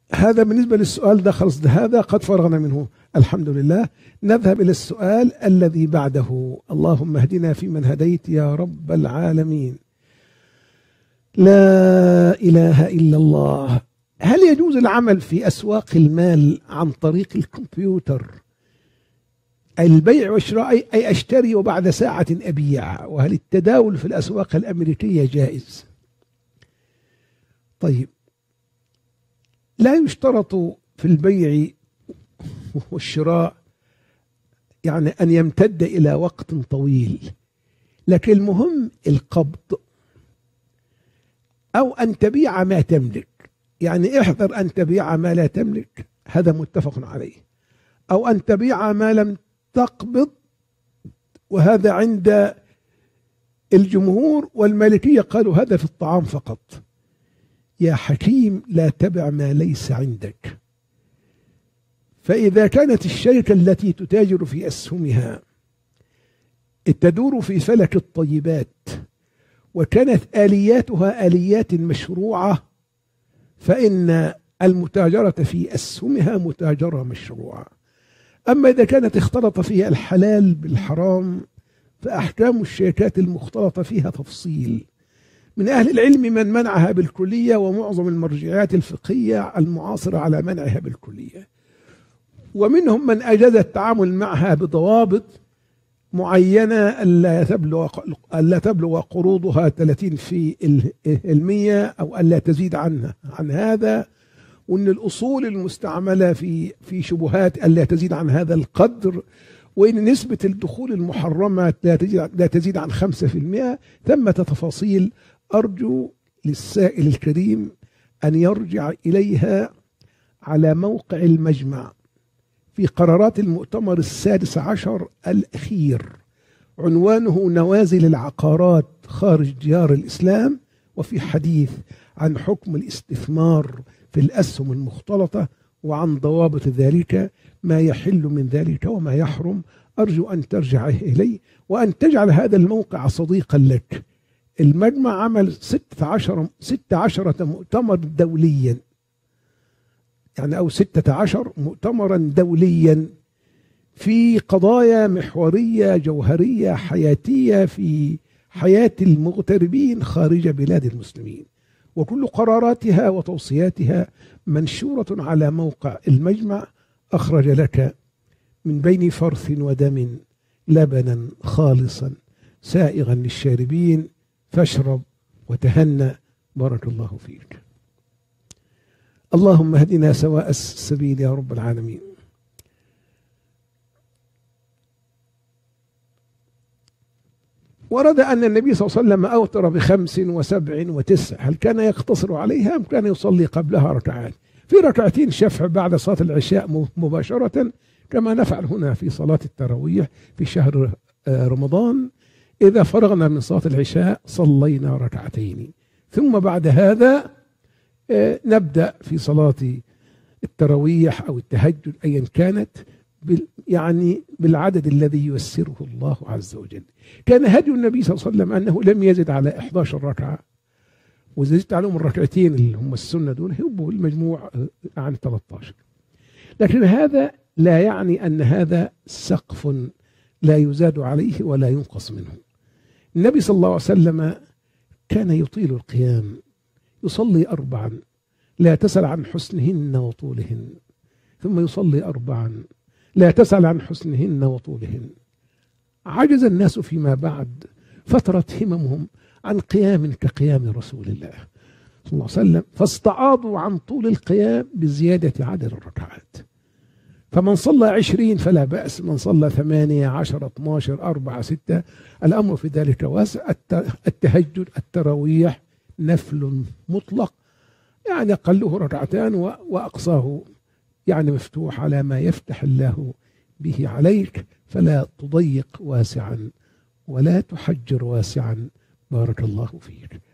هذا بالنسبة للسؤال ده، خلص ده هذا قد فرغنا منه الحمد لله. نذهب إلى السؤال الذي بعده. اللهم اهدنا فيمن هديت يا رب العالمين. لا إله إلا الله. هل يجوز العمل في أسواق المال عن طريق الكمبيوتر؟ البيع والشراء، أي أشتري وبعد ساعة أبيع. وهل التداول في الأسواق الأمريكية جائز؟ طيب، لا يشترط في البيع والشراء يعني أن يمتد إلى وقت طويل، لكن المهم القبض، أو أن تبيع ما تملك. يعني احذر أن تبيع ما لا تملك، هذا متفق عليه، أو أن تبيع ما لم تقبض، وهذا عند الجمهور، والمالكية قالوا هذا في الطعام فقط. يا حكيم لا تبع ما ليس عندك. فإذا كانت الشركة التي تتاجر في أسهمها تدور في فلك الطيبات، وكانت آلياتها آليات مشروعة، فإن المتاجرة في أسهمها متاجرة مشروعة. أما إذا كانت اختلط فيها الحلال بالحرام، فأحكام الشركات المختلطة فيها تفصيل. من أهل العلم من منعها بالكلية، ومعظم المرجعيات الفقهية المعاصرة على منعها بالكلية، ومنهم من أجاز التعامل معها بضوابط معينة، ألا تبلغ قروضها 30% أو ألا تزيد عن هذا، وأن الأصول المستعملة في شبهات ألا تزيد عن هذا القدر، وإن نسبة الدخول المحرمة لا تزيد عن 5%. ثمة تفاصيل أرجو للسائل الكريم أن يرجع إليها على موقع المجمع في قرارات المؤتمر 16 الأخير، عنوانه نوازل العقارات خارج ديار الإسلام، وفي حديث عن حكم الاستثمار في الأسهم المختلطة، وعن ضوابط ذلك، ما يحل من ذلك وما يحرم. أرجو أن ترجع إليه، وأن تجعل هذا الموقع صديقا لك. المجمع عمل 16 مؤتمر دوليا، يعني أو 16 مؤتمرا دوليا في قضايا محورية جوهرية حياتية في حياة المغتربين خارج بلاد المسلمين، وكل قراراتها وتوصياتها منشورة على موقع المجمع. أخرج لك من بين فرث ودم لبنا خالصا سائغا للشاربين، فاشرب وتهنأ. بارك الله فيك. اللهم اهدنا سواء السبيل يا رب العالمين. ورد أن النبي صلى الله عليه وسلم أوتر ب5 و7 و9. هل كان يقتصر عليها أم كان يصلي قبلها ركعات؟ في ركعتين شفع بعد صلاة العشاء مباشرة، كما نفعل هنا في صلاة التراويح في شهر رمضان. إذا فرغنا من صلاة العشاء صلينا ركعتين، ثم بعد هذا نبدأ في صلاة التراويح أو التهجد أيا كانت، يعني بالعدد الذي ييسره الله عز وجل. كان هدي النبي صلى الله عليه وسلم أنه لم يزد على 11 ركعة، وزدت عليهم الركعتين اللي هم السنة دول يبقوا المجموع عن 13. لكن هذا لا يعني أن هذا سقف لا يزاد عليه ولا ينقص منه. النبي صلى الله عليه وسلم كان يطيل القيام، يصلي 4 لا تسأل عن حسنهن وطولهن، ثم يصلي 4 لا تسأل عن حسنهن وطولهن. عجز الناس فيما بعد فترة هممهم عن قيام كقيام رسول الله صلى الله عليه وسلم، فاستعاضوا عن طول القيام بزيادة عدد الركعات. فمن صلى 20 فلا بأس، من صلى 8 10 12 4 6 الأمر في ذلك واسع. التهجد التراويح نفل مطلق، يعني أقله 2 وأقصاه يعني مفتوح على ما يفتح الله به عليك، فلا تضيق واسعا ولا تحجر واسعا. بارك الله فيك.